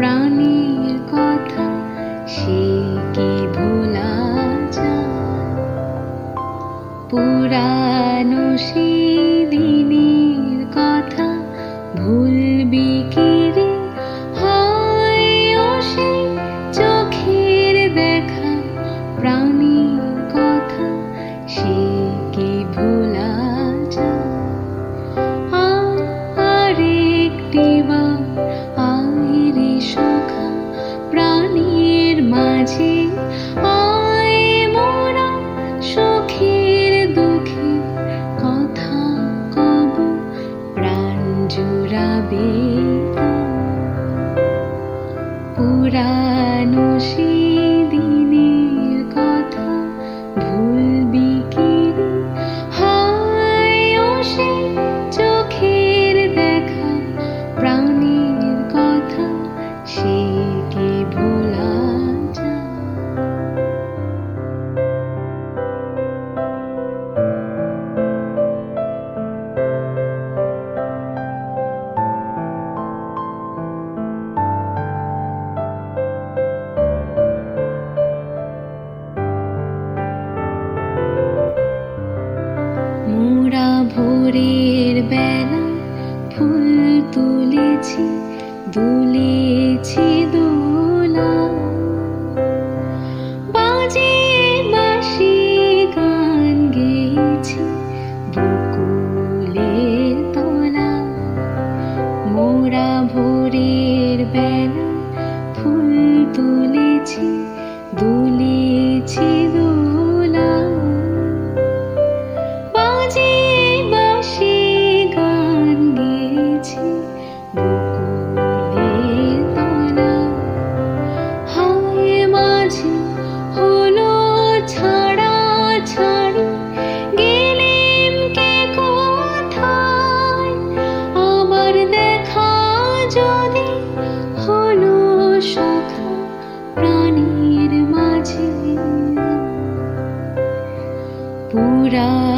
প্রাণীর কথা সে কি ভোলা যায়? পুরানো সেদিনের কথা ভুলবি কি রে? হয় সে চোখের দেখা প্রাণীর কথা সে কি ভোলা যায়? আরেকটি বার আইরে সখা প্রাণীর মাঝে আয় মোরা সুখের দুঃখের কথা কব প্রাণ জুড়াবে। পুরানো সেদিনের কথা ভুলবি কি রে? হয় সে চোখের দেখা প্রাণীর কথা সে কি ভোলা যায়? মোরা ভোরের বেলা ফুল তুলেছি, দুলেছি দোলা, বাজিয়ে বাঁশি গান গেয়েছি বকুলের তলা। মোরা ভোরের বেলা ফুল তুলেছি, দুলেছি দোলা, বাজিয়ে বাঁশি গান গেয়েছি বকুলের তলা। হায় মাঝে হলো ছাড়া ছাড়ি, গেলেম কে কোথায়? আবার দেখা যদি হলো সখা প্রাণীর মাঝে। পুরা